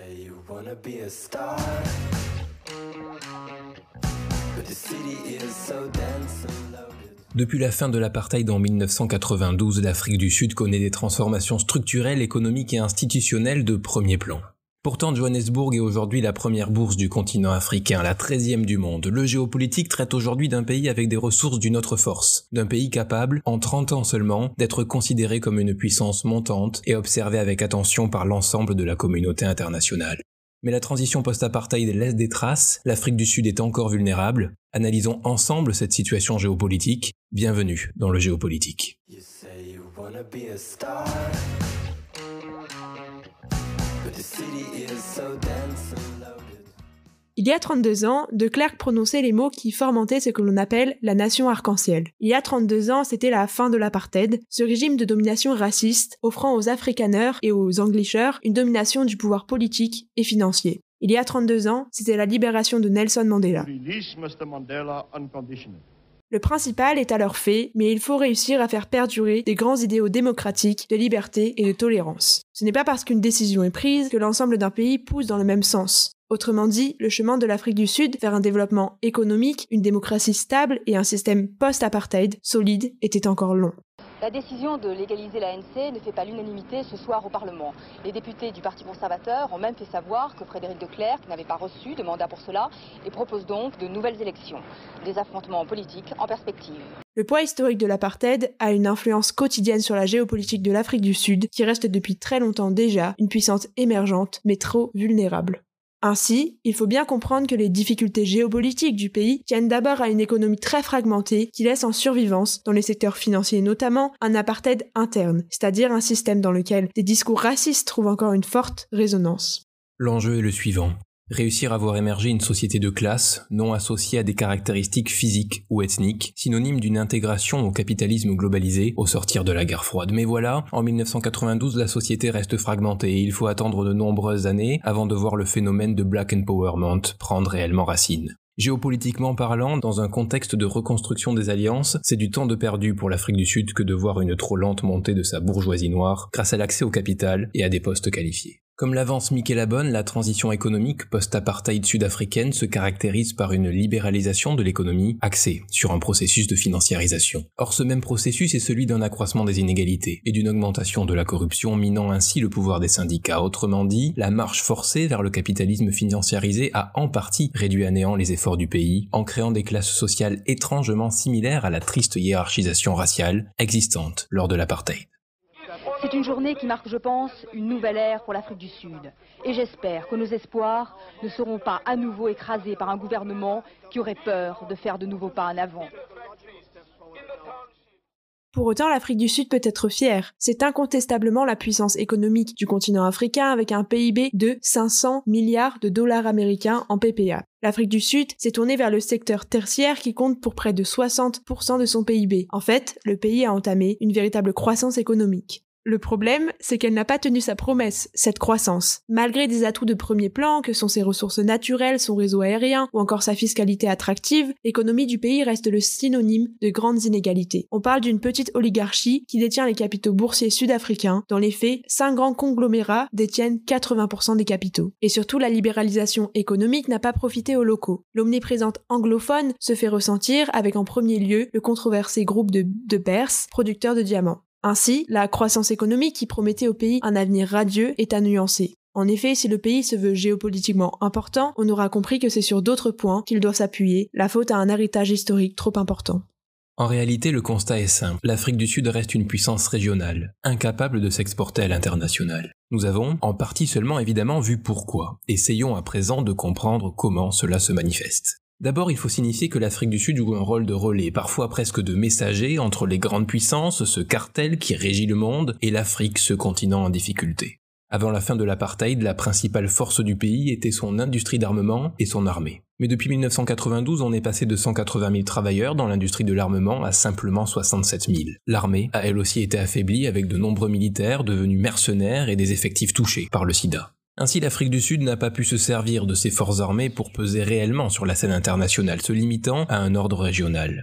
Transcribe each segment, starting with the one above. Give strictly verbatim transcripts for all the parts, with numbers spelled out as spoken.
say you wanna be a star, but the city is so dense and loaded. Depuis la fin de l'apartheid en mille neuf cent quatre-vingt-douze, l'Afrique du Sud connaît des transformations structurelles, économiques et institutionnelles de premier plan. Pourtant, Johannesburg est aujourd'hui la première bourse du continent africain, la treizième du monde. Le géopolitique traite aujourd'hui d'un pays avec des ressources d'une autre force, d'un pays capable, en trente ans seulement, d'être considéré comme une puissance montante et observé avec attention par l'ensemble de la communauté internationale. Mais la transition post-apartheid laisse des traces, l'Afrique du Sud est encore vulnérable. Analysons ensemble cette situation géopolitique. Bienvenue dans le géopolitique. You say you wanna be a star, but the city is so dense and loaded. Il y a trente-deux ans, de Klerk prononçait les mots qui formentaient ce que l'on appelle la nation arc-en-ciel. Il y a trente-deux ans, c'était la fin de l'apartheid, ce régime de domination raciste offrant aux Afrikaners et aux Englishers une domination du pouvoir politique et financier. Il y a trente-deux ans, c'était la libération de Nelson Mandela. Release Mister Mandela unconditionally. Le principal est alors fait, mais il faut réussir à faire perdurer des grands idéaux démocratiques, de liberté et de tolérance. Ce n'est pas parce qu'une décision est prise que l'ensemble d'un pays pousse dans le même sens. Autrement dit, le chemin de l'Afrique du Sud vers un développement économique, une démocratie stable et un système post-apartheid solide était encore long. La décision de légaliser l'A N C ne fait pas l'unanimité ce soir au Parlement. Les députés du Parti conservateur ont même fait savoir que Frédéric de Klerk n'avait pas reçu de mandat pour cela et propose donc de nouvelles élections. Des affrontements politiques en perspective. Le poids historique de l'apartheid a une influence quotidienne sur la géopolitique de l'Afrique du Sud, qui reste depuis très longtemps déjà une puissance émergente, mais trop vulnérable. Ainsi, il faut bien comprendre que les difficultés géopolitiques du pays tiennent d'abord à une économie très fragmentée qui laisse en survivance, dans les secteurs financiers notamment, un apartheid interne, c'est-à-dire un système dans lequel des discours racistes trouvent encore une forte résonance. L'enjeu est le suivant. Réussir à voir émerger une société de classe, non associée à des caractéristiques physiques ou ethniques, synonyme d'une intégration au capitalisme globalisé au sortir de la guerre froide. Mais voilà, en mille neuf cent quatre-vingt-douze, la société reste fragmentée et il faut attendre de nombreuses années avant de voir le phénomène de Black Empowerment prendre réellement racine. Géopolitiquement parlant, dans un contexte de reconstruction des alliances, c'est du temps de perdu pour l'Afrique du Sud que de voir une trop lente montée de sa bourgeoisie noire grâce à l'accès au capital et à des postes qualifiés. Comme l'avance Mickey Labonne, la transition économique post-apartheid sud-africaine se caractérise par une libéralisation de l'économie axée sur un processus de financiarisation. Or, ce même processus est celui d'un accroissement des inégalités et d'une augmentation de la corruption, minant ainsi le pouvoir des syndicats. Autrement dit, la marche forcée vers le capitalisme financiarisé a en partie réduit à néant les efforts du pays, en créant des classes sociales étrangement similaires à la triste hiérarchisation raciale existante lors de l'apartheid. C'est une journée qui marque, je pense, une nouvelle ère pour l'Afrique du Sud. Et j'espère que nos espoirs ne seront pas à nouveau écrasés par un gouvernement qui aurait peur de faire de nouveaux pas en avant. Pour autant, l'Afrique du Sud peut être fière. C'est incontestablement la puissance économique du continent africain avec un P I B de cinq cents milliards de dollars américains en P P A. L'Afrique du Sud s'est tournée vers le secteur tertiaire qui compte pour près de soixante pour cent de son P I B. En fait, le pays a entamé une véritable croissance économique. Le problème, c'est qu'elle n'a pas tenu sa promesse, cette croissance. Malgré des atouts de premier plan, que sont ses ressources naturelles, son réseau aérien ou encore sa fiscalité attractive, l'économie du pays reste le synonyme de grandes inégalités. On parle d'une petite oligarchie qui détient les capitaux boursiers sud-africains. Dans les faits, cinq grands conglomérats détiennent quatre-vingts pour cent des capitaux. Et surtout, la libéralisation économique n'a pas profité aux locaux. L'omniprésente anglophone se fait ressentir avec en premier lieu le controversé groupe de, de Bears, producteur de diamants. Ainsi, la croissance économique qui promettait au pays un avenir radieux est à nuancer. En effet, si le pays se veut géopolitiquement important, on aura compris que c'est sur d'autres points qu'il doit s'appuyer, la faute à un héritage historique trop important. En réalité, le constat est simple. L'Afrique du Sud reste une puissance régionale, incapable de s'exporter à l'international. Nous avons, en partie seulement évidemment, vu pourquoi. Essayons à présent de comprendre comment cela se manifeste. D'abord, il faut signifier que l'Afrique du Sud joue un rôle de relais, parfois presque de messager, entre les grandes puissances, ce cartel qui régit le monde, et l'Afrique, ce continent en difficulté. Avant la fin de l'apartheid, la principale force du pays était son industrie d'armement et son armée. Mais depuis mille neuf cent quatre-vingt-douze, on est passé de cent quatre-vingt mille travailleurs dans l'industrie de l'armement à simplement soixante-sept mille. L'armée a elle aussi été affaiblie avec de nombreux militaires devenus mercenaires et des effectifs touchés par le sida. Ainsi, l'Afrique du Sud n'a pas pu se servir de ses forces armées pour peser réellement sur la scène internationale, se limitant à un ordre régional.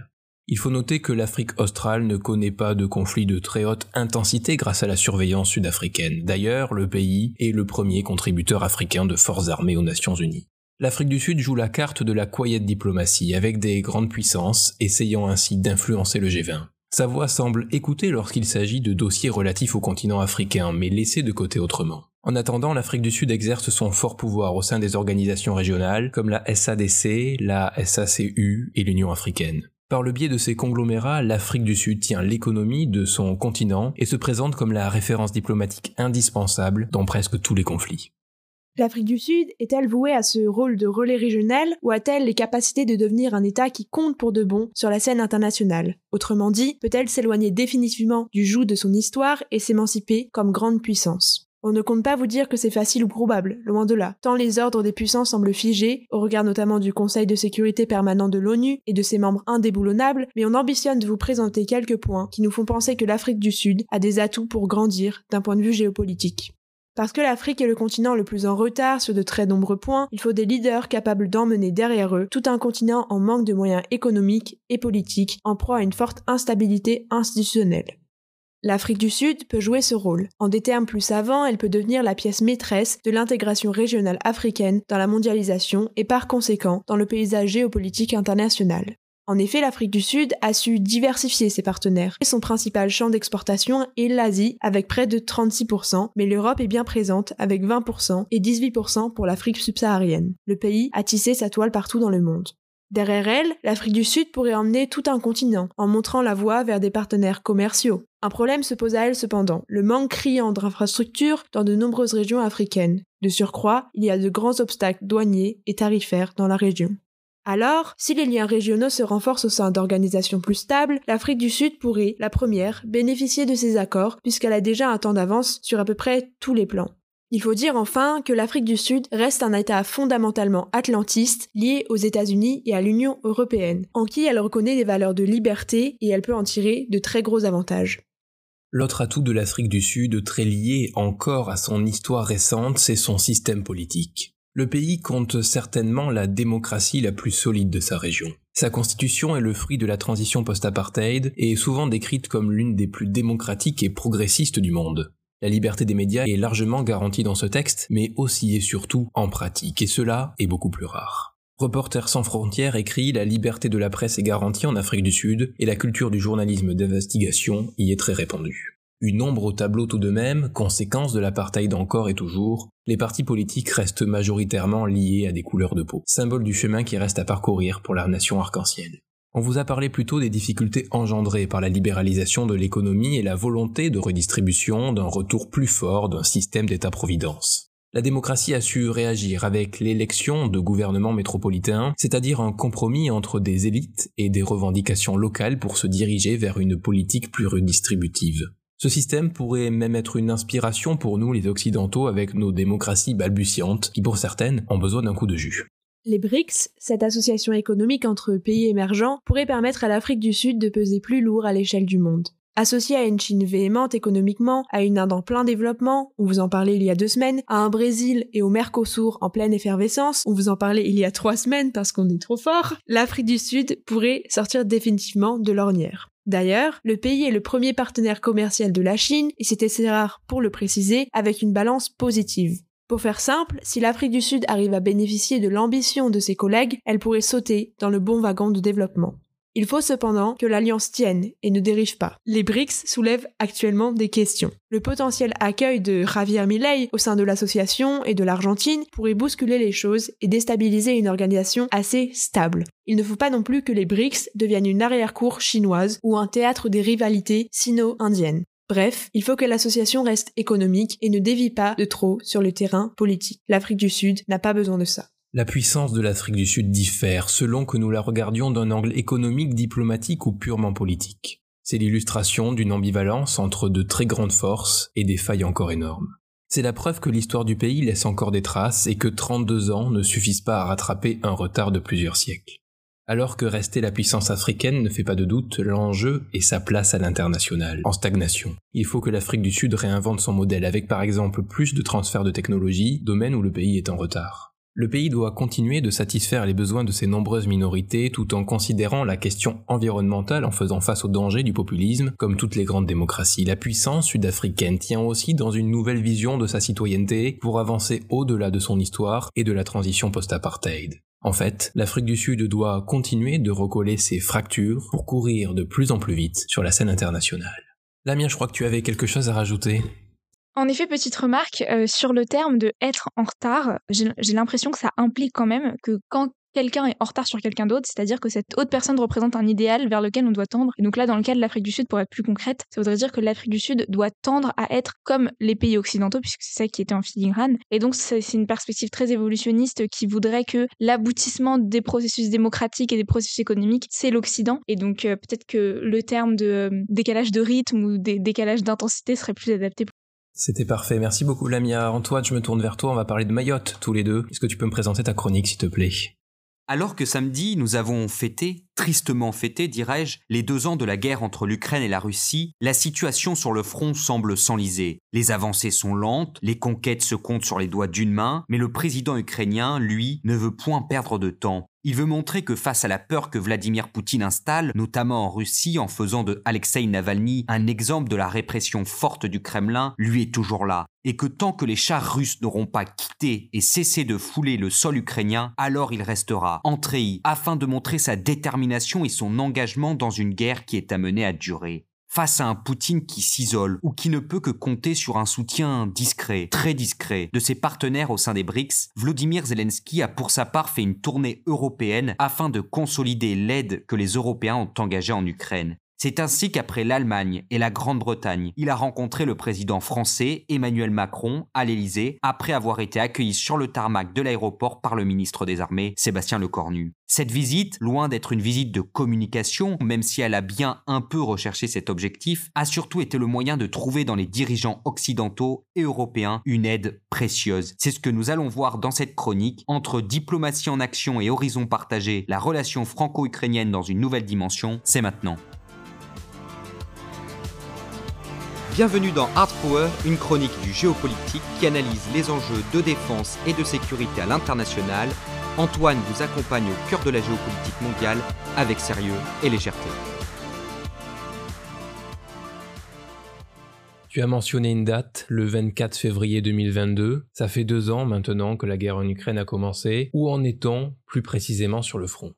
Il faut noter que l'Afrique australe ne connaît pas de conflit de très haute intensité grâce à la surveillance sud-africaine. D'ailleurs, le pays est le premier contributeur africain de forces armées aux Nations Unies. L'Afrique du Sud joue la carte de la quiet diplomatie avec des grandes puissances, essayant ainsi d'influencer le G vingt. Sa voix semble écoutée lorsqu'il s'agit de dossiers relatifs au continent africain, mais laissés de côté autrement. En attendant, l'Afrique du Sud exerce son fort pouvoir au sein des organisations régionales comme la S A D C, la S A C U et l'Union africaine. Par le biais de ces conglomérats, l'Afrique du Sud tient l'économie de son continent et se présente comme la référence diplomatique indispensable dans presque tous les conflits. L'Afrique du Sud est-elle vouée à ce rôle de relais régional ou a-t-elle les capacités de devenir un État qui compte pour de bon sur la scène internationale? Autrement dit, peut-elle s'éloigner définitivement du joug de son histoire et s'émanciper comme grande puissance? On ne compte pas vous dire que c'est facile ou probable, loin de là, tant les ordres des puissances semblent figés, au regard notamment du Conseil de sécurité permanent de l'ONU et de ses membres indéboulonnables, mais on ambitionne de vous présenter quelques points qui nous font penser que l'Afrique du Sud a des atouts pour grandir d'un point de vue géopolitique. Parce que l'Afrique est le continent le plus en retard sur de très nombreux points, il faut des leaders capables d'emmener derrière eux tout un continent en manque de moyens économiques et politiques, en proie à une forte instabilité institutionnelle. L'Afrique du Sud peut jouer ce rôle. En des termes plus savants, elle peut devenir la pièce maîtresse de l'intégration régionale africaine dans la mondialisation et par conséquent dans le paysage géopolitique international. En effet, l'Afrique du Sud a su diversifier ses partenaires. Son principal champ d'exportation est l'Asie avec près de trente-six pour cent, mais l'Europe est bien présente avec vingt pour cent et dix-huit pour cent pour l'Afrique subsaharienne. Le pays a tissé sa toile partout dans le monde. Derrière elle, l'Afrique du Sud pourrait emmener tout un continent, en montrant la voie vers des partenaires commerciaux. Un problème se pose à elle cependant, le manque criant d'infrastructures dans de nombreuses régions africaines. De surcroît, il y a de grands obstacles douaniers et tarifaires dans la région. Alors, si les liens régionaux se renforcent au sein d'organisations plus stables, l'Afrique du Sud pourrait, la première, bénéficier de ces accords puisqu'elle a déjà un temps d'avance sur à peu près tous les plans. Il faut dire enfin que l'Afrique du Sud reste un État fondamentalement atlantiste lié aux États-Unis et à l'Union européenne, en qui elle reconnaît des valeurs de liberté et elle peut en tirer de très gros avantages. L'autre atout de l'Afrique du Sud, très lié encore à son histoire récente, c'est son système politique. Le pays compte certainement la démocratie la plus solide de sa région. Sa constitution est le fruit de la transition post-apartheid et est souvent décrite comme l'une des plus démocratiques et progressistes du monde. La liberté des médias est largement garantie dans ce texte, mais aussi et surtout en pratique, et cela est beaucoup plus rare. Reporters sans frontières écrit « La liberté de la presse est garantie en Afrique du Sud et la culture du journalisme d'investigation y est très répandue ». Une ombre au tableau tout de même, conséquence de l'apartheid encore et toujours, les partis politiques restent majoritairement liés à des couleurs de peau, symbole du chemin qui reste à parcourir pour la nation arc-en-ciel. On vous a parlé plutôt des difficultés engendrées par la libéralisation de l'économie et la volonté de redistribution, d'un retour plus fort d'un système d'État-providence. La démocratie a su réagir avec l'élection de gouvernements métropolitains, c'est-à-dire un compromis entre des élites et des revendications locales pour se diriger vers une politique plus redistributive. Ce système pourrait même être une inspiration pour nous les Occidentaux avec nos démocraties balbutiantes qui pour certaines ont besoin d'un coup de jus. Les B R I C S, cette association économique entre pays émergents, pourrait permettre à l'Afrique du Sud de peser plus lourd à l'échelle du monde. Associée à une Chine véhémente économiquement, à une Inde en plein développement, on vous en parlait il y a deux semaines, à un Brésil et au Mercosur en pleine effervescence, on vous en parlait il y a trois semaines parce qu'on est trop fort, l'Afrique du Sud pourrait sortir définitivement de l'ornière. D'ailleurs, le pays est le premier partenaire commercial de la Chine, et c'est assez rare pour le préciser, avec une balance positive. Pour faire simple, si l'Afrique du Sud arrive à bénéficier de l'ambition de ses collègues, elle pourrait sauter dans le bon wagon de développement. Il faut cependant que l'alliance tienne et ne dérive pas. Les B R I C S soulèvent actuellement des questions. Le potentiel accueil de Javier Milei au sein de l'association et de l'Argentine pourrait bousculer les choses et déstabiliser une organisation assez stable. Il ne faut pas non plus que les B R I C S deviennent une arrière-cour chinoise ou un théâtre des rivalités sino-indiennes. Bref, il faut que l'association reste économique et ne dévie pas de trop sur le terrain politique. L'Afrique du Sud n'a pas besoin de ça. La puissance de l'Afrique du Sud diffère selon que nous la regardions d'un angle économique, diplomatique ou purement politique. C'est l'illustration d'une ambivalence entre de très grandes forces et des failles encore énormes. C'est la preuve que l'histoire du pays laisse encore des traces et que trente-deux ans ne suffisent pas à rattraper un retard de plusieurs siècles. Alors que rester la puissance africaine ne fait pas de doute, l'enjeu est sa place à l'international, en stagnation. Il faut que l'Afrique du Sud réinvente son modèle avec par exemple plus de transferts de technologie, domaine où le pays est en retard. Le pays doit continuer de satisfaire les besoins de ses nombreuses minorités tout en considérant la question environnementale en faisant face aux dangers du populisme, comme toutes les grandes démocraties. La puissance sud-africaine tient aussi dans une nouvelle vision de sa citoyenneté pour avancer au-delà de son histoire et de la transition post-apartheid. En fait, l'Afrique du Sud doit continuer de recoller ses fractures pour courir de plus en plus vite sur la scène internationale. Lamia, je crois que tu avais quelque chose à rajouter. En effet, petite remarque, euh, sur le terme de être en retard, j'ai, j'ai l'impression que ça implique quand même que quand quelqu'un est en retard sur quelqu'un d'autre, c'est-à-dire que cette autre personne représente un idéal vers lequel on doit tendre. Et donc là, dans le cas de l'Afrique du Sud, pour être plus concrète, ça voudrait dire que l'Afrique du Sud doit tendre à être comme les pays occidentaux, puisque c'est ça qui était en filigrane. Et donc c'est, c'est une perspective très évolutionniste qui voudrait que l'aboutissement des processus démocratiques et des processus économiques, c'est l'Occident. Et donc euh, peut-être que le terme de euh, décalage de rythme ou dé- décalage d'intensité serait plus adapté. C'était parfait, merci beaucoup Lamia. Antoine, je me tourne vers toi, on va parler de Mayotte tous les deux. Est-ce que tu peux me présenter ta chronique s'il te plaît ? Alors que samedi, nous avons fêté, tristement fêté, dirais-je, les deux ans de la guerre entre l'Ukraine et la Russie, la situation sur le front semble s'enliser. Les avancées sont lentes, les conquêtes se comptent sur les doigts d'une main, mais le président ukrainien, lui, ne veut point perdre de temps. Il veut montrer que face à la peur que Vladimir Poutine installe, notamment en Russie en faisant de Alexeï Navalny un exemple de la répression forte du Kremlin, lui est toujours là. Et que tant que les chars russes n'auront pas quitté et cessé de fouler le sol ukrainien, alors il restera entréhi afin de montrer sa détermination et son engagement dans une guerre qui est amenée à durer. Face à un Poutine qui s'isole ou qui ne peut que compter sur un soutien discret, très discret, de ses partenaires au sein des B R I C S, Volodymyr Zelensky a pour sa part fait une tournée européenne afin de consolider l'aide que les Européens ont engagée en Ukraine. C'est ainsi qu'après l'Allemagne et la Grande-Bretagne, il a rencontré le président français Emmanuel Macron à l'Élysée après avoir été accueilli sur le tarmac de l'aéroport par le ministre des Armées, Sébastien Lecornu. Cette visite, loin d'être une visite de communication, même si elle a bien un peu recherché cet objectif, a surtout été le moyen de trouver dans les dirigeants occidentaux et européens une aide précieuse. C'est ce que nous allons voir dans cette chronique, entre diplomatie en action et horizon partagé, la relation franco-ukrainienne dans une nouvelle dimension, c'est maintenant. Bienvenue dans Hard Power, une chronique du géopolitique qui analyse les enjeux de défense et de sécurité à l'international. Antoine vous accompagne au cœur de la géopolitique mondiale avec sérieux et légèreté. Tu as mentionné une date, le vingt-quatre février deux mille vingt-deux. Ça fait deux ans maintenant que la guerre en Ukraine a commencé. Où en est-on plus précisément sur le front ?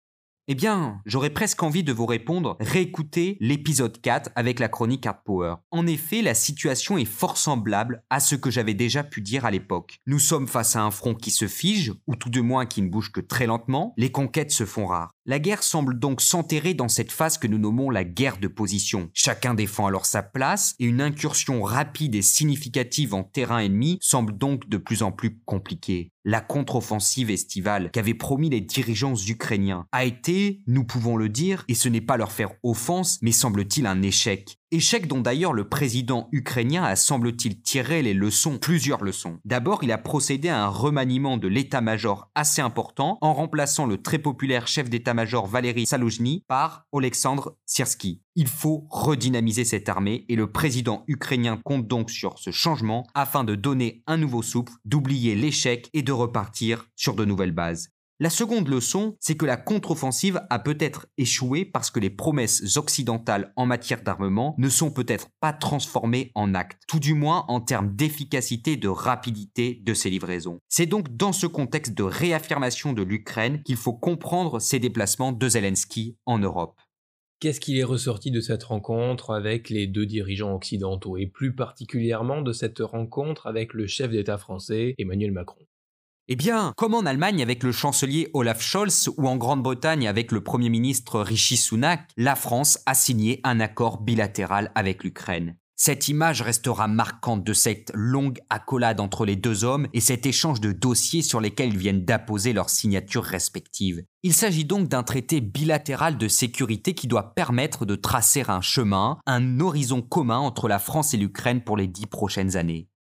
Eh bien, j'aurais presque envie de vous répondre, réécoutez l'épisode quatre avec la chronique Hard Power. En effet, la situation est fort semblable à ce que j'avais déjà pu dire à l'époque. Nous sommes face à un front qui se fige, ou tout de moins qui ne bouge que très lentement, les conquêtes se font rares. La guerre semble donc s'enterrer dans cette phase que nous nommons la guerre de position. Chacun défend alors sa place, et une incursion rapide et significative en terrain ennemi semble donc de plus en plus compliquée. La contre-offensive estivale qu'avaient promis les dirigeants ukrainiens a été, nous pouvons le dire, et ce n'est pas leur faire offense, mais semble-t-il un échec. Échec dont d'ailleurs le président ukrainien a semble-t-il tiré les leçons, plusieurs leçons. D'abord, il a procédé à un remaniement de l'état-major assez important en remplaçant le très populaire chef d'état-major Valery Zaluzhny par Oleksandr Syrsky. Il faut redynamiser cette armée et le président ukrainien compte donc sur ce changement afin de donner un nouveau souffle, d'oublier l'échec et de repartir sur de nouvelles bases. La seconde leçon, c'est que la contre-offensive a peut-être échoué parce que les promesses occidentales en matière d'armement ne sont peut-être pas transformées en actes, tout du moins en termes d'efficacité et de rapidité de ces livraisons. C'est donc dans ce contexte de réaffirmation de l'Ukraine qu'il faut comprendre ces déplacements de Zelensky en Europe. Qu'est-ce qu'il est ressorti de cette rencontre avec les deux dirigeants occidentaux et plus particulièrement de cette rencontre avec le chef d'État français Emmanuel Macron ? Eh bien, comme en Allemagne avec le chancelier Olaf Scholz ou en Grande-Bretagne avec le Premier ministre Rishi Sunak, la France a signé un accord bilatéral avec l'Ukraine. Cette image restera marquante de cette longue accolade entre les deux hommes et cet échange de dossiers sur lesquels ils viennent d'apposer leurs signatures respectives. Il s'agit donc d'un traité bilatéral de sécurité qui doit permettre de tracer un chemin, un horizon commun entre la France et l'Ukraine pour les dix prochaines années.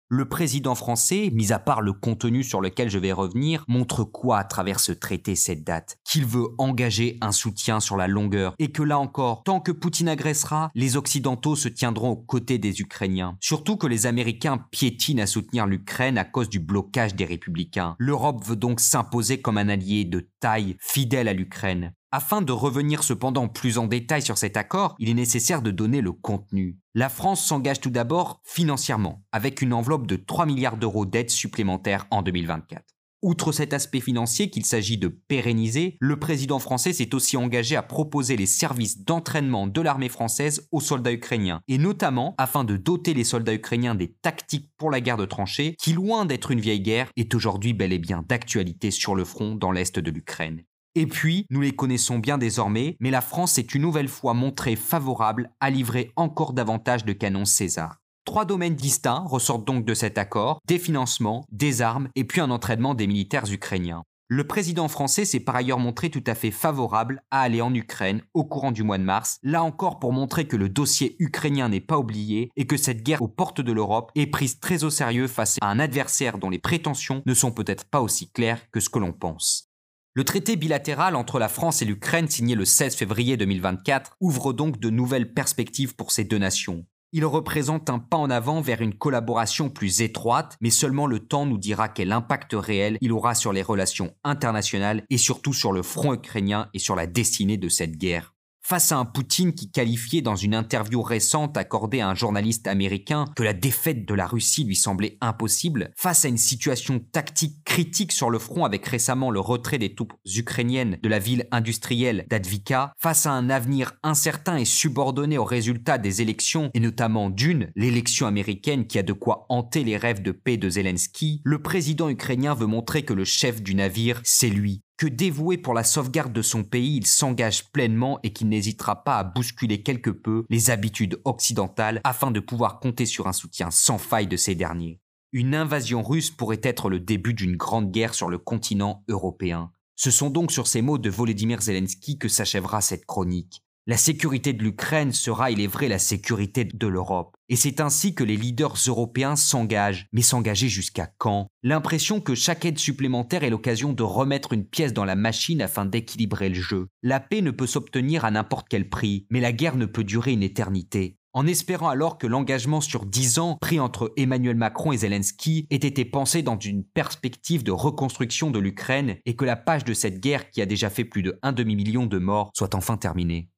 Le président français, mis à part le contenu sur lequel je vais revenir, montre quoi à travers ce traité cette date? Qu'il veut engager un soutien sur la longueur et que là encore, tant que Poutine agressera, les Occidentaux se tiendront aux côtés des Ukrainiens. Surtout que les Américains piétinent à soutenir l'Ukraine à cause du blocage des républicains. L'Europe veut donc s'imposer comme un allié de taille fidèle à l'Ukraine. Afin de revenir cependant plus en détail sur cet accord, il est nécessaire de donner le contenu. La France s'engage tout d'abord financièrement, avec une enveloppe de trois milliards d'euros d'aide supplémentaires en deux mille vingt-quatre. Outre cet aspect financier qu'il s'agit de pérenniser, le président français s'est aussi engagé à proposer les services d'entraînement de l'armée française aux soldats ukrainiens, et notamment afin de doter les soldats ukrainiens des tactiques pour la guerre de tranchées, qui loin d'être une vieille guerre, est aujourd'hui bel et bien d'actualité sur le front dans l'est de l'Ukraine. Et puis, nous les connaissons bien désormais, mais la France s'est une nouvelle fois montrée favorable à livrer encore davantage de canons César. Trois domaines distincts ressortent donc de cet accord, des financements, des armes et puis un entraînement des militaires ukrainiens. Le président français s'est par ailleurs montré tout à fait favorable à aller en Ukraine au courant du mois de mars, là encore pour montrer que le dossier ukrainien n'est pas oublié et que cette guerre aux portes de l'Europe est prise très au sérieux face à un adversaire dont les prétentions ne sont peut-être pas aussi claires que ce que l'on pense. Le traité bilatéral entre la France et l'Ukraine signé le seize février deux mille vingt-quatre ouvre donc de nouvelles perspectives pour ces deux nations. Il représente un pas en avant vers une collaboration plus étroite, mais seulement le temps nous dira quel impact réel il aura sur les relations internationales et surtout sur le front ukrainien et sur la destinée de cette guerre. Face à un Poutine qui qualifiait dans une interview récente accordée à un journaliste américain que la défaite de la Russie lui semblait impossible, face à une situation tactique critique sur le front avec récemment le retrait des troupes ukrainiennes de la ville industrielle d'Advika, face à un avenir incertain et subordonné aux résultats des élections et notamment d'une, l'élection américaine qui a de quoi hanter les rêves de paix de Zelensky, le président ukrainien veut montrer que le chef du navire, c'est lui. Que dévoué pour la sauvegarde de son pays, il s'engage pleinement et qu'il n'hésitera pas à bousculer quelque peu les habitudes occidentales afin de pouvoir compter sur un soutien sans faille de ces derniers. Une invasion russe pourrait être le début d'une grande guerre sur le continent européen. Ce sont donc sur ces mots de Volodymyr Zelensky que s'achèvera cette chronique. La sécurité de l'Ukraine sera, il est vrai, la sécurité de l'Europe. Et c'est ainsi que les leaders européens s'engagent. Mais s'engager jusqu'à quand? L'impression que chaque aide supplémentaire est l'occasion de remettre une pièce dans la machine afin d'équilibrer le jeu. La paix ne peut s'obtenir à n'importe quel prix, mais la guerre ne peut durer une éternité. En espérant alors que l'engagement sur dix ans pris entre Emmanuel Macron et Zelensky ait été pensé dans une perspective de reconstruction de l'Ukraine et que la page de cette guerre qui a déjà fait plus de un demi-million de morts soit enfin terminée.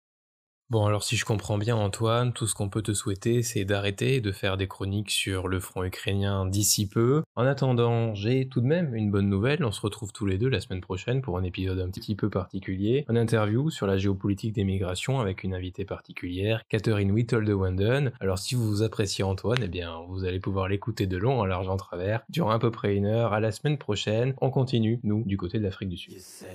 Bon, alors si je comprends bien Antoine, tout ce qu'on peut te souhaiter, c'est d'arrêter de faire des chroniques sur le front ukrainien d'ici peu. En attendant, j'ai tout de même une bonne nouvelle, on se retrouve tous les deux la semaine prochaine pour un épisode un petit peu particulier, une interview sur la géopolitique des migrations avec une invitée particulière, Catherine Whittle de Wanden. Alors si vous appréciez Antoine, eh bien vous allez pouvoir l'écouter de long en large en travers, durant à peu près une heure. À la semaine prochaine, on continue, nous, du côté de l'Afrique du Sud.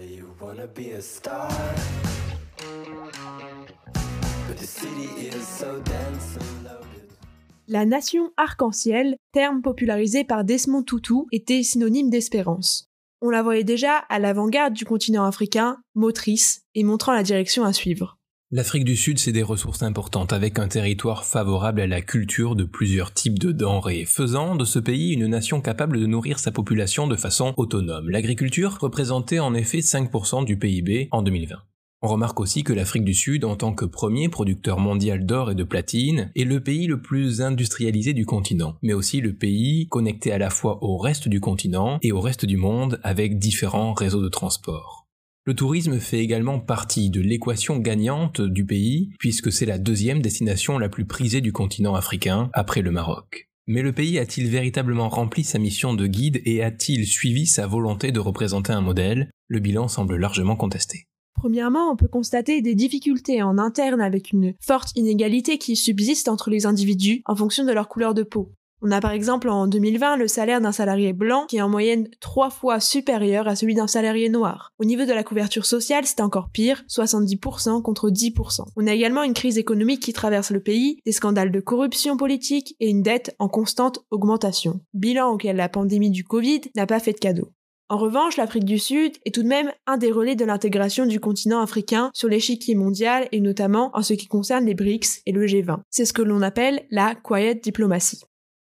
La nation arc-en-ciel, terme popularisé par Desmond Tutu, était synonyme d'espérance. On la voyait déjà à l'avant-garde du continent africain, motrice et montrant la direction à suivre. L'Afrique du Sud, c'est des ressources importantes, avec un territoire favorable à la culture de plusieurs types de denrées, faisant de ce pays une nation capable de nourrir sa population de façon autonome. L'agriculture représentait en effet cinq pour cent du P I B en deux mille vingt. On remarque aussi que l'Afrique du Sud, en tant que premier producteur mondial d'or et de platine, est le pays le plus industrialisé du continent, mais aussi le pays connecté à la fois au reste du continent et au reste du monde avec différents réseaux de transport. Le tourisme fait également partie de l'équation gagnante du pays, puisque c'est la deuxième destination la plus prisée du continent africain, après le Maroc. Mais le pays a-t-il véritablement rempli sa mission de guide et a-t-il suivi sa volonté de représenter un modèle? Le bilan semble largement contesté. Premièrement, on peut constater des difficultés en interne avec une forte inégalité qui subsiste entre les individus en fonction de leur couleur de peau. On a par exemple en deux mille vingt le salaire d'un salarié blanc qui est en moyenne trois fois supérieur à celui d'un salarié noir. Au niveau de la couverture sociale, c'est encore pire, soixante-dix pour cent contre dix pour cent. On a également une crise économique qui traverse le pays, des scandales de corruption politique et une dette en constante augmentation. Bilan auquel la pandémie du Covid n'a pas fait de cadeau. En revanche, l'Afrique du Sud est tout de même un des relais de l'intégration du continent africain sur l'échiquier mondial et notamment en ce qui concerne les B R I C S et le G vingt. C'est ce que l'on appelle la quiet diplomacy.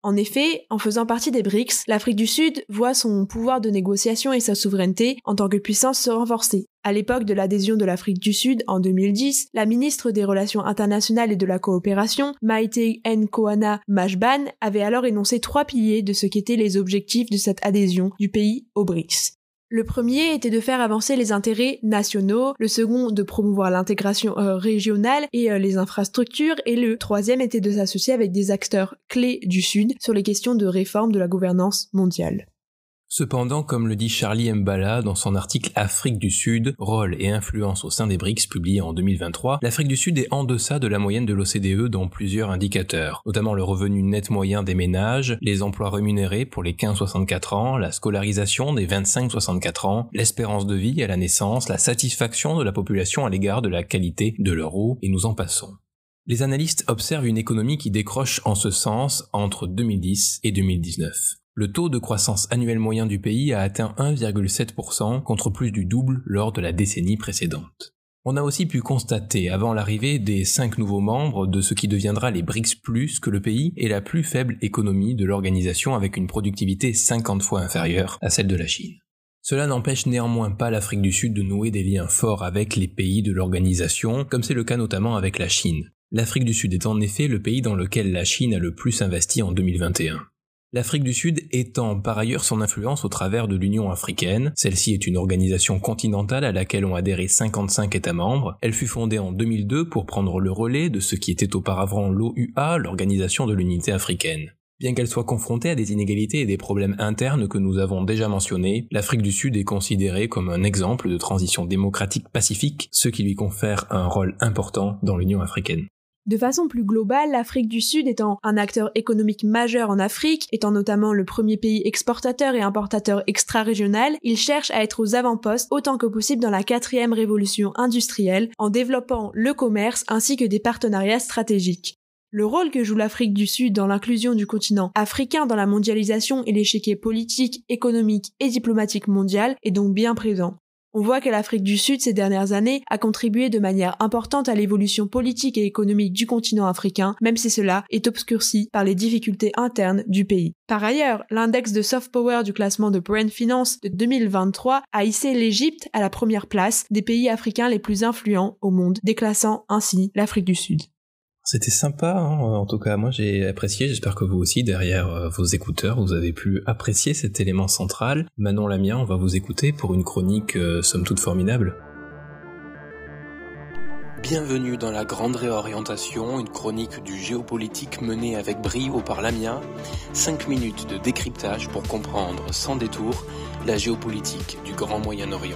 En effet, en faisant partie des B R I C S, l'Afrique du Sud voit son pouvoir de négociation et sa souveraineté en tant que puissance se renforcer. À l'époque de l'adhésion de l'Afrique du Sud en deux mille dix, la ministre des Relations internationales et de la coopération, Maïté Nkoana Majban, avait alors énoncé trois piliers de ce qu'étaient les objectifs de cette adhésion du pays au B R I C S. Le premier était de faire avancer les intérêts nationaux, le second de promouvoir l'intégration euh, régionale et euh, les infrastructures, et le troisième était de s'associer avec des acteurs clés du Sud sur les questions de réforme de la gouvernance mondiale. Cependant, comme le dit Charlie Mbala dans son article Afrique du Sud, rôle et influence au sein des B R I C S publié en deux mille vingt-trois, l'Afrique du Sud est en deçà de la moyenne de l'O C D E dans plusieurs indicateurs, notamment le revenu net moyen des ménages, les emplois rémunérés pour les quinze à soixante-quatre ans, la scolarisation des vingt-cinq à soixante-quatre ans, l'espérance de vie à la naissance, la satisfaction de la population à l'égard de la qualité de leur eau, et nous en passons. Les analystes observent une économie qui décroche en ce sens entre deux mille dix et deux mille dix-neuf. Le taux de croissance annuel moyen du pays a atteint un virgule sept pour cent contre plus du double lors de la décennie précédente. On a aussi pu constater, avant l'arrivée des cinq nouveaux membres de ce qui deviendra les B R I C S plus, que le pays est la plus faible économie de l'organisation avec une productivité cinquante fois inférieure à celle de la Chine. Cela n'empêche néanmoins pas l'Afrique du Sud de nouer des liens forts avec les pays de l'organisation, comme c'est le cas notamment avec la Chine. L'Afrique du Sud est en effet le pays dans lequel la Chine a le plus investi en deux mille vingt et un. L'Afrique du Sud étend par ailleurs son influence au travers de l'Union africaine. Celle-ci est une organisation continentale à laquelle ont adhéré cinquante-cinq États membres. Elle fut fondée en deux mille deux pour prendre le relais de ce qui était auparavant l'O U A, l'Organisation de l'Unité africaine. Bien qu'elle soit confrontée à des inégalités et des problèmes internes que nous avons déjà mentionnés, l'Afrique du Sud est considérée comme un exemple de transition démocratique pacifique, ce qui lui confère un rôle important dans l'Union africaine. De façon plus globale, l'Afrique du Sud étant un acteur économique majeur en Afrique, étant notamment le premier pays exportateur et importateur extra-régional, il cherche à être aux avant-postes autant que possible dans la quatrième révolution industrielle en développant le commerce ainsi que des partenariats stratégiques. Le rôle que joue l'Afrique du Sud dans l'inclusion du continent africain dans la mondialisation et l'échiquier politique, économique et diplomatique mondial est donc bien présent. On voit que l'Afrique du Sud ces dernières années a contribué de manière importante à l'évolution politique et économique du continent africain, même si cela est obscurci par les difficultés internes du pays. Par ailleurs, l'index de soft power du classement de Brand Finance de deux mille vingt-trois a hissé l'Égypte à la première place des pays africains les plus influents au monde, déclassant ainsi l'Afrique du Sud. C'était sympa, hein, en tout cas moi j'ai apprécié, j'espère que vous aussi derrière euh, vos écouteurs vous avez pu apprécier cet élément central. Manon Lamien, on va vous écouter pour une chronique euh, somme toute formidable. Bienvenue dans la Grande Réorientation, une chronique du géopolitique menée avec brio par Lamien. cinq minutes de décryptage pour comprendre sans détour la géopolitique du Grand Moyen-Orient.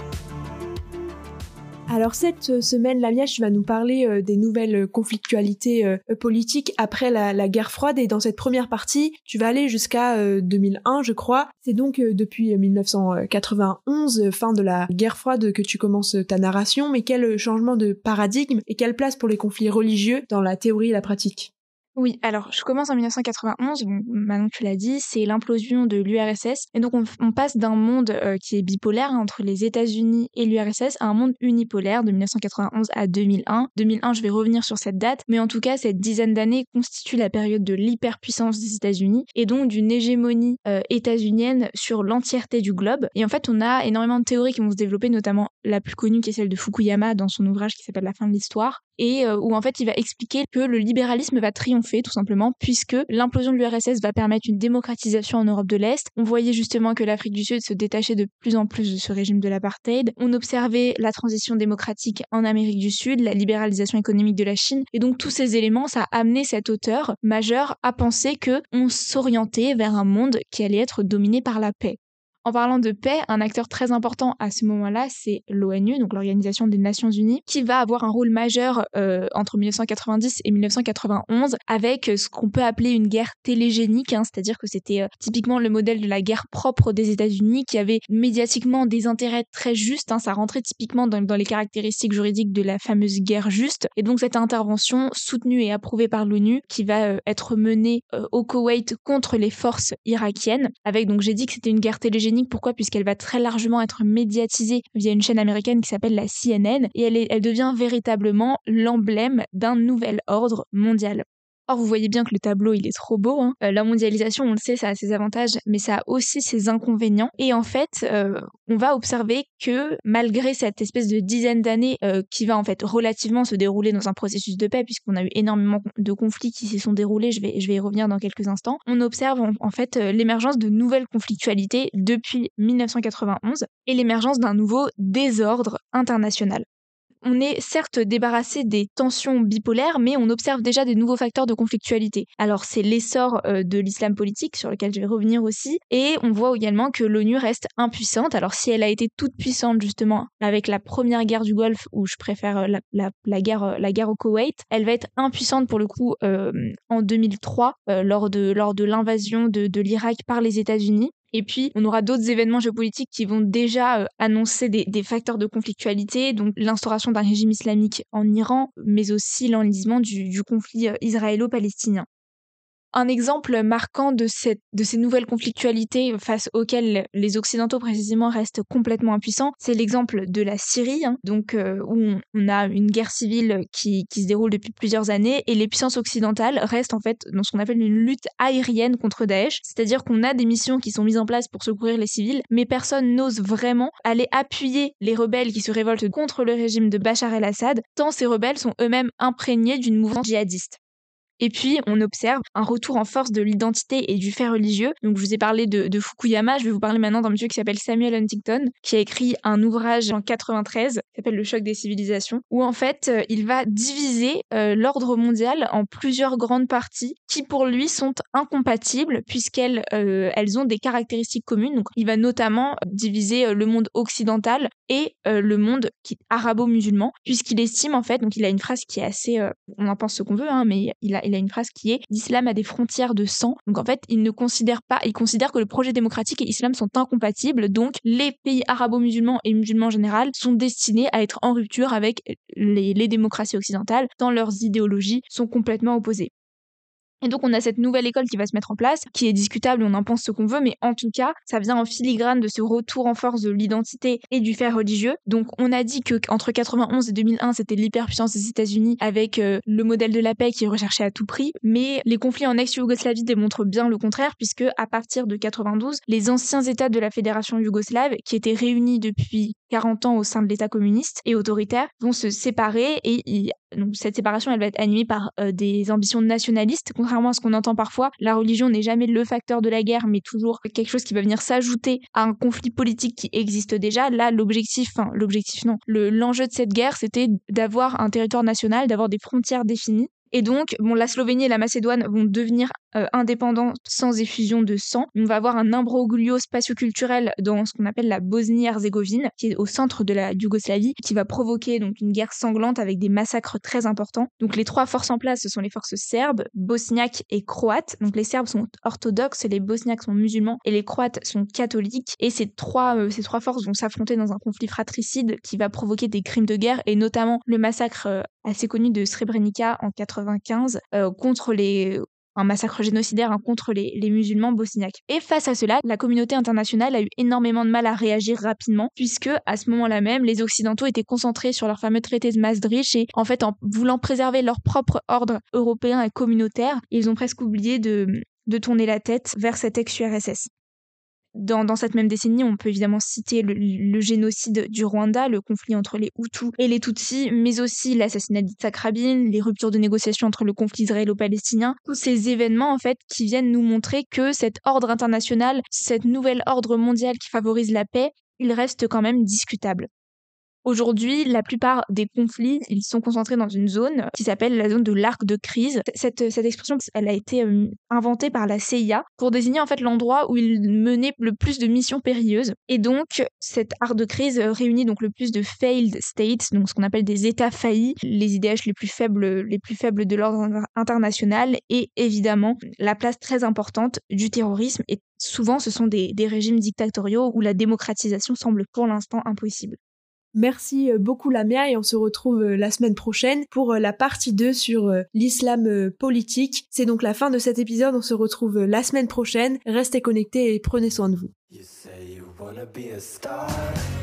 Alors cette semaine, Lamia, tu vas nous parler euh, des nouvelles conflictualités euh, politiques après la, la guerre froide, et dans cette première partie, tu vas aller jusqu'à euh, deux mille un, je crois. C'est donc euh, depuis dix-neuf cent quatre-vingt-onze, euh, fin de la guerre froide, que tu commences ta narration, mais quel changement de paradigme et quelle place pour les conflits religieux dans la théorie et la pratique? Oui, alors je commence en dix-neuf cent quatre-vingt-onze, bon, maintenant tu l'as dit, c'est l'implosion de l'U R S S, et donc on, on passe d'un monde euh, qui est bipolaire hein, entre les États-Unis et l'U R S S à un monde unipolaire de dix-neuf cent quatre-vingt-onze à deux mille un. deux mille un, je vais revenir sur cette date, mais en tout cas cette dizaine d'années constitue la période de l'hyperpuissance des États-Unis et donc d'une hégémonie euh, états-unienne sur l'entièreté du globe. Et en fait, on a énormément de théories qui vont se développer, notamment la plus connue qui est celle de Fukuyama dans son ouvrage qui s'appelle La fin de l'histoire, et euh, où en fait il va expliquer que le libéralisme va triompher tout simplement puisque l'implosion de l'U R S S va permettre une démocratisation en Europe de l'Est. On voyait justement que l'Afrique du Sud se détachait de plus en plus de ce régime de l'apartheid. On observait la transition démocratique en Amérique du Sud, la libéralisation économique de la Chine, et donc tous ces éléments, ça a amené cet auteur majeur à penser que on s'orientait vers un monde qui allait être dominé par la paix. En parlant de paix, un acteur très important à ce moment-là, c'est l'ONU, donc l'Organisation des Nations Unies, qui va avoir un rôle majeur euh, entre dix-neuf cent quatre-vingt-dix et dix-neuf cent quatre-vingt-onze, avec ce qu'on peut appeler une guerre télégénique, hein, c'est-à-dire que c'était euh, typiquement le modèle de la guerre propre des États-Unis, qui avait médiatiquement des intérêts très justes, hein, ça rentrait typiquement dans, dans les caractéristiques juridiques de la fameuse guerre juste, et donc cette intervention soutenue et approuvée par l'ONU, qui va euh, être menée euh, au Koweït contre les forces irakiennes, avec, donc j'ai dit que c'était une guerre télégénique. Pourquoi ? Puisqu'elle va très largement être médiatisée via une chaîne américaine qui s'appelle la C N N, et elle, est, elle devient véritablement l'emblème d'un nouvel ordre mondial. Or, vous voyez bien que le tableau, il est trop beau. Hein. Euh, la mondialisation, on le sait, ça a ses avantages, mais ça a aussi ses inconvénients. Et en fait, euh, on va observer que malgré cette espèce de dizaine d'années euh, qui va en fait relativement se dérouler dans un processus de paix, puisqu'on a eu énormément de conflits qui s'y sont déroulés, je vais, je vais y revenir dans quelques instants, on observe en, en fait euh, l'émergence de nouvelles conflictualités depuis mille neuf cent quatre-vingt-onze et l'émergence d'un nouveau désordre international. On est certes débarrassé des tensions bipolaires, mais on observe déjà des nouveaux facteurs de conflictualité. Alors c'est l'essor euh, de l'islam politique, sur lequel je vais revenir aussi, et on voit également que l'ONU reste impuissante. Alors si elle a été toute puissante justement avec la première guerre du Golfe, où je préfère la, la, la, guerre, la guerre au Koweït, elle va être impuissante pour le coup euh, en deux mille trois, euh, lors de, lors de l'invasion de, de l'Irak par les États-Unis. Et puis, on aura d'autres événements géopolitiques qui vont déjà euh, annoncer des, des facteurs de conflictualité, donc l'instauration d'un régime islamique en Iran, mais aussi l'enlisement du, du conflit euh, israélo-palestinien. Un exemple marquant de, cette, de ces nouvelles conflictualités face auxquelles les Occidentaux précisément restent complètement impuissants, c'est l'exemple de la Syrie, hein, donc, euh, où on, on a une guerre civile qui, qui se déroule depuis plusieurs années et les puissances occidentales restent en fait dans ce qu'on appelle une lutte aérienne contre Daesh, c'est-à-dire qu'on a des missions qui sont mises en place pour secourir les civils, mais personne n'ose vraiment aller appuyer les rebelles qui se révoltent contre le régime de Bachar el-Assad, tant ces rebelles sont eux-mêmes imprégnés d'une mouvance djihadiste. Et puis, on observe un retour en force de l'identité et du fait religieux. Donc, je vous ai parlé de, de Fukuyama, je vais vous parler maintenant d'un monsieur qui s'appelle Samuel Huntington, qui a écrit un ouvrage en quatre-vingt-treize, qui s'appelle Le choc des civilisations, où en fait, euh, il va diviser euh, l'ordre mondial en plusieurs grandes parties qui, pour lui, sont incompatibles, puisqu'elles euh, elles ont des caractéristiques communes. Donc, il va notamment diviser euh, le monde occidental et euh, le monde qui, arabo-musulman, puisqu'il estime, en fait, donc il a une phrase qui est assez... Euh, on en pense ce qu'on veut, hein, mais il a Il a une phrase qui est « L'islam a des frontières de sang ». Donc en fait, il ne considère pas, il considère que le projet démocratique et l'islam sont incompatibles. Donc les pays arabo-musulmans et musulmans en général sont destinés à être en rupture avec les, les démocraties occidentales, tant leurs idéologies sont complètement opposées. Et donc on a cette nouvelle école qui va se mettre en place, qui est discutable, on en pense ce qu'on veut, mais en tout cas, ça vient en filigrane de ce retour en force de l'identité et du fait religieux. Donc on a dit que entre quatre-vingt-onze et deux mille un, c'était l'hyperpuissance des États-Unis avec euh, le modèle de la paix qui est recherché à tout prix, mais les conflits en ex-Yougoslavie démontrent bien le contraire, puisque à partir de quatre-vingt-douze, les anciens États de la Fédération yougoslave, qui étaient réunis depuis quarante ans au sein de l'État communiste et autoritaire, vont se séparer et y... donc, cette séparation elle va être animée par euh, des ambitions nationalistes. Contrairement à ce qu'on entend parfois, la religion n'est jamais le facteur de la guerre, mais toujours quelque chose qui va venir s'ajouter à un conflit politique qui existe déjà. Là, l'objectif, enfin l'objectif non, le, l'enjeu de cette guerre, c'était d'avoir un territoire national, d'avoir des frontières définies. Et donc, bon, la Slovénie et la Macédoine vont devenir euh, indépendants sans effusion de sang. On va avoir un imbroglio spatio-culturel dans ce qu'on appelle la Bosnie-Herzégovine, qui est au centre de la Yougoslavie, qui va provoquer donc une guerre sanglante avec des massacres très importants. Donc les trois forces en place, ce sont les forces serbes, bosniaques et croates. Donc les Serbes sont orthodoxes, les Bosniaques sont musulmans et les Croates sont catholiques. Et ces trois, euh, ces trois forces vont s'affronter dans un conflit fratricide qui va provoquer des crimes de guerre et notamment le massacre euh, assez connu de Srebrenica en quatre-vingt-quinze euh, contre les un massacre génocidaire hein, contre les, les musulmans bosniaques. Et face à cela, la communauté internationale a eu énormément de mal à réagir rapidement, puisque à ce moment-là même, les Occidentaux étaient concentrés sur leur fameux traité de Maastricht et en fait, en voulant préserver leur propre ordre européen et communautaire, ils ont presque oublié de, de tourner la tête vers cet ex-U R S S. Dans, dans cette même décennie, on peut évidemment citer le, le génocide du Rwanda, le conflit entre les Hutus et les Tutsis, mais aussi l'assassinat d'Yitzhak Rabin, les ruptures de négociations entre le conflit israélo-palestinien, tous ces événements en fait qui viennent nous montrer que cet ordre international, cet nouvel ordre mondial qui favorise la paix, il reste quand même discutable. Aujourd'hui, la plupart des conflits, ils sont concentrés dans une zone qui s'appelle la zone de l'arc de crise. Cette, cette expression, elle a été euh, inventée par la C I A pour désigner en fait l'endroit où il menait le plus de missions périlleuses. Et donc, cet arc de crise réunit donc le plus de failed states, donc ce qu'on appelle des États faillis, les I D H les plus faibles, les plus faibles de l'ordre international, et évidemment la place très importante du terrorisme. Et souvent, ce sont des, des régimes dictatoriaux où la démocratisation semble pour l'instant impossible. Merci beaucoup Lamia et on se retrouve la semaine prochaine pour la partie deux sur l'islam politique. C'est donc la fin de cet épisode, on se retrouve la semaine prochaine. Restez connectés et prenez soin de vous. You say you wanna be a star,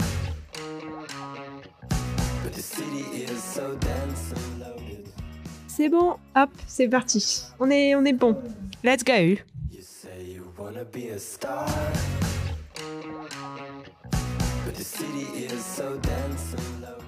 but the city is so dense and loaded. C'est bon, hop, c'est parti. On est, on est bon. Let's go. You say you wanna be a star, but the city is so dense and low.